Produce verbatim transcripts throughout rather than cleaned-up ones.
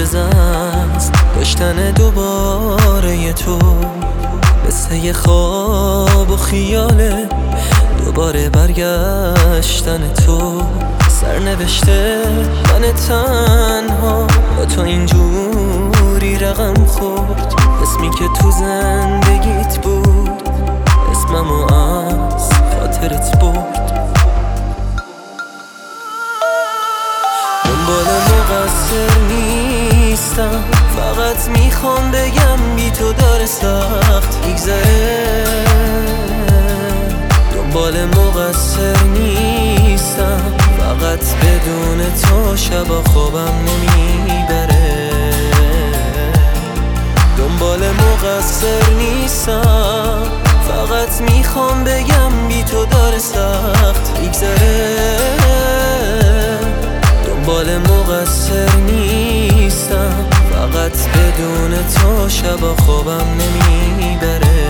معجزه است داشتن دوباره ی تو، مثل یه خواب و خیاله دوباره برگشتن تو. سرنوشته من تنها با تو اینجوری رقم خورد، اسمی که تو زندگیت بود اسممو از خاطرت برد. دنبال مقصر نیستم، فقط میخوام بگم بی تو داره سخت میگذره. دنبال مقصر نیستم، فقط بدون تو شبا خوابم نمیبره. دنبال مقصر نیستم، فقط میخوام بگم بی تو داره سخت میگذره. دنبال مقصر نیستم، فقط بدون تو شبا خوابم نمیبره.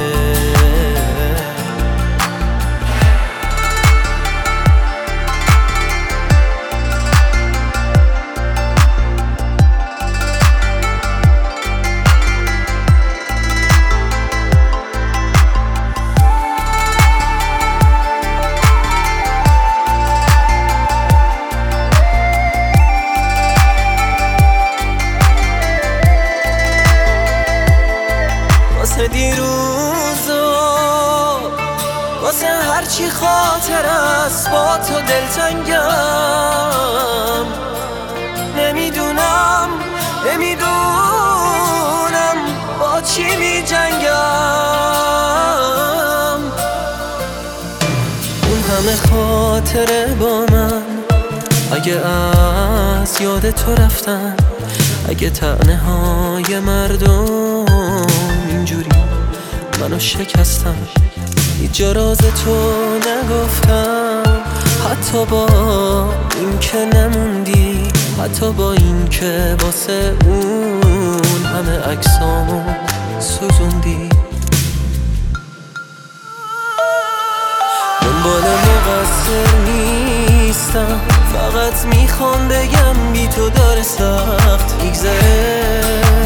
واسه دیروزو، واسه هرچی خاطر است با تو دلتنگم. نمیدونم نمیدونم با چی می جنگم. اون همه خاطره با من، اگه از یاد تو رفتن، اگه طعنه های مردم اینجوری منو شکستن، هیچ جا راز تو نگفتم. حتی با این که نموندی، حتی با این که واسه اون همه عکسامو سوزوندی. دنبال مقصر نیستم، فقط میخوام بگم بی تو داره سخت میگذره.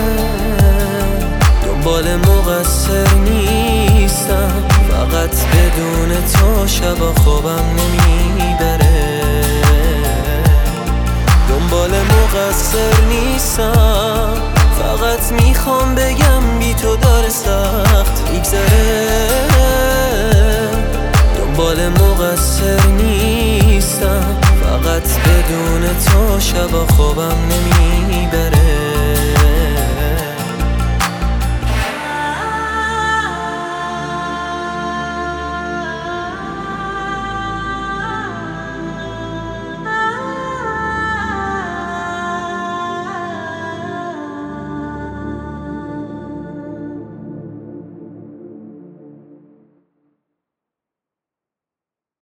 دنبال مقصر نیستم، فقط بدون تو شبا خوابم نمیبره. دنبال مقصر نیستم، فقط میخوام بگم بی تو داره سخت میگذره. دنبال مقصر نیستم، فقط بدون تو شبا خوابم نمیبره.